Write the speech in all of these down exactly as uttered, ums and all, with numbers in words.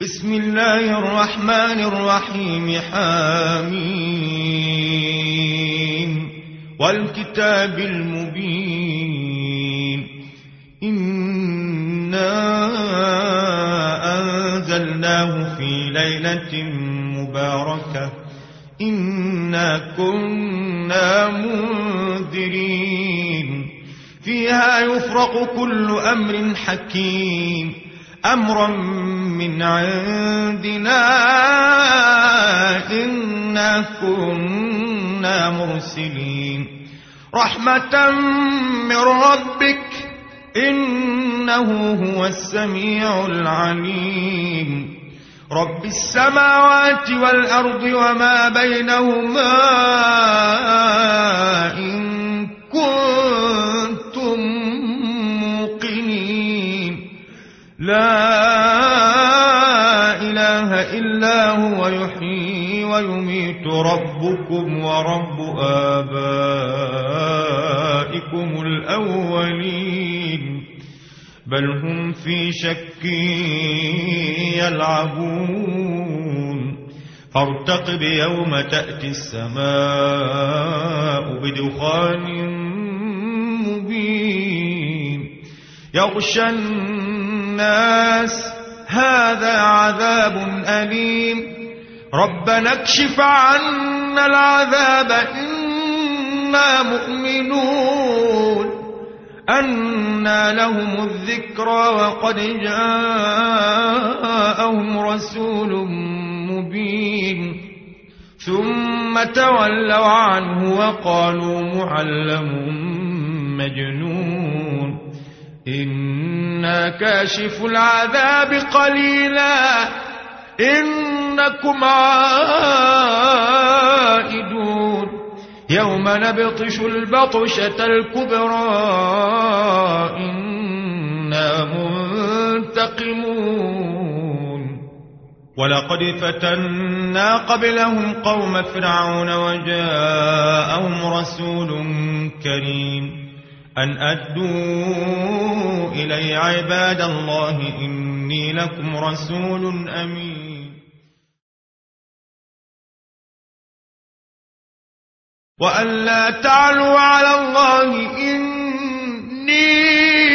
بسم الله الرحمن الرحيم حميم والكتاب المبين إنا أنزلناه في ليلة مباركة إنا كنا منذرين فيها يفرق كل أمر حكيم أمرا من عندنا إنا كنا مرسلين رحمة من ربك إنه هو السميع العليم رب السماوات والأرض وما بينهما إن كنتم موقنين لا إله إلا هو يحيي ويميت ربكم ورب آبائكم الأولين بل هم في شك يلعبون فارتقب يوم تأتي السماء بدخان مبين يغشى الناس هذا عذاب أليم ربنا اكشف عنا العذاب إنا مؤمنون أنى لهم الذكرى وقد جاءهم رسول مبين ثم تولوا عنه وقالوا معلم مجنون إنا كاشف العذاب قليلا إنكم عائدون يوم نبطش البطشة الكبرى إنا منتقمون ولقد فتنا قبلهم قوم فرعون وجاءهم رسول كريم أن أدوا إلي عباد الله إني لكم رسول أمين وأن لا تعلوا على الله إني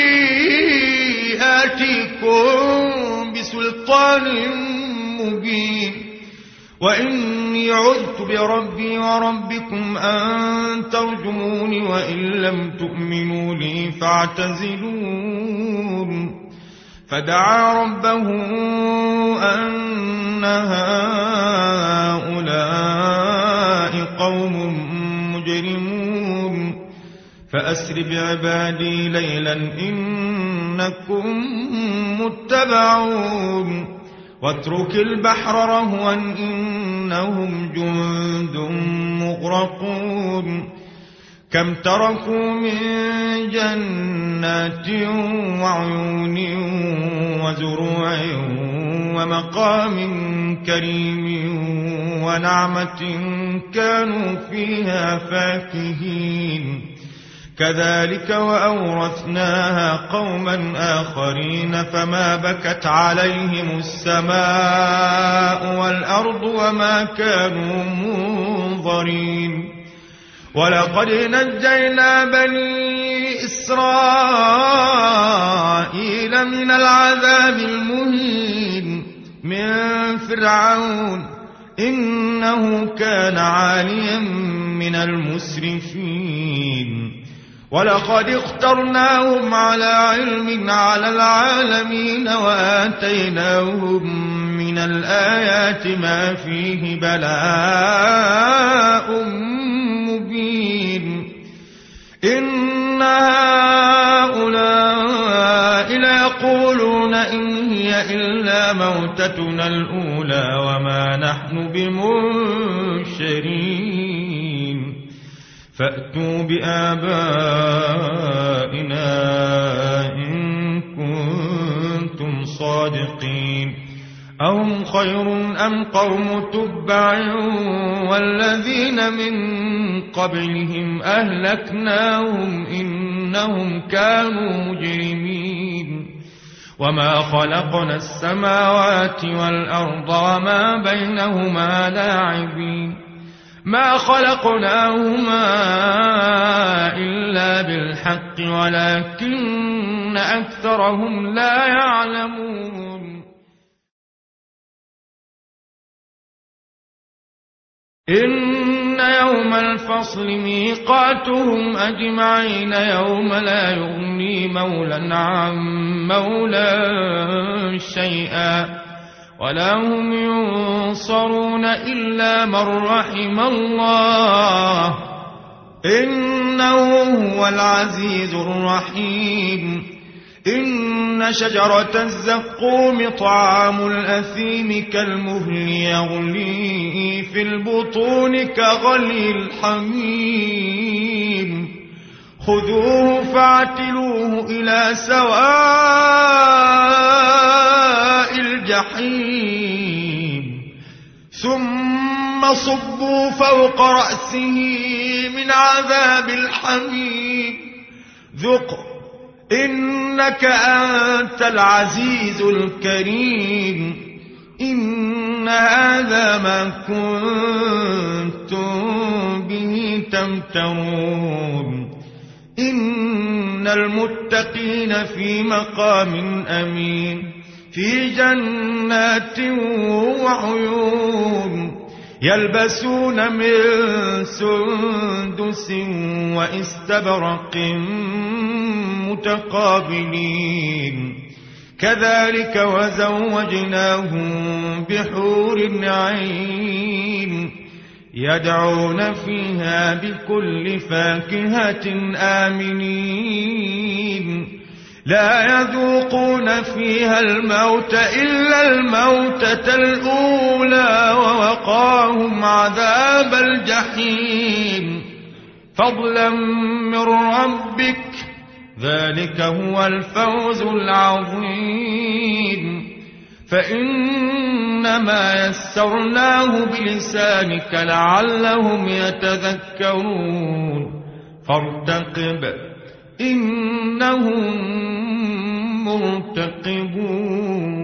آتيكم بسلطان مبين وإني عذت بربي وربكم أن ترجموني وإن لم تؤمنوا لي فاعتزلون فدعا ربه أن هؤلاء قوم مجرمون فأسر بعبادي ليلا إنكم متبعون واترك البحر رهوا إنهم جند مغرقون كم تركوا من جنات وعيون وزروع ومقام كريم ونعمة كانوا فيها فاكهين كذلك وأورثناها قوما آخرين فما بكت عليهم السماء والأرض وما كانوا منظرين ولقد نجينا بني إسرائيل من العذاب المهين من فرعون إنه كان عاليا من المسرفين ولقد اخترناهم على علم على العالمين وآتيناهم من الآيات ما فيه بلاء مبين إن هؤلاء ليقولون إن هي إلا موتتنا الأولى وما نحن بمنشرين فأتوا بآبائنا إن كنتم صادقين أهم خير أم قوم تبع والذين من قبلهم أهلكناهم إنهم كانوا مجرمين وما خلقنا السماوات والأرض وما بينهما لاعبين ما خلقناهما إلا بالحق ولكن أكثرهم لا يعلمون إن يوم الفصل ميقاتهم أجمعين يوم لا يغني مولا عن مولا شيئا ولا هم ينصرون إلا من رحم الله إنه هو العزيز الرحيم إن شجرة الزقوم طعام الأثيم كالمهل يغلي في البطون كغلي الحميم خذوه فاعتلوه إلى سواء الجحيم ثم صبوا فوق رأسه من عذاب الحميم ذق إنك أنت العزيز الكريم إن هذا ما كنتم به تمترون إن المتقين في مقام أمين في جنات وعيون يلبسون من سندس واستبرق متقابلين كذلك وزوجناهم بحور عين يدعون فيها بكل فاكهة آمنين لا يذوقون فيها الموت إلا الموتة الأولى ووقاهم عذاب الجحيم فضلا من ربك ذلك هو الفوز العظيم فإنما يسرناه بلسانك لعلهم يتذكرون فارتقب إنهم مرتقبون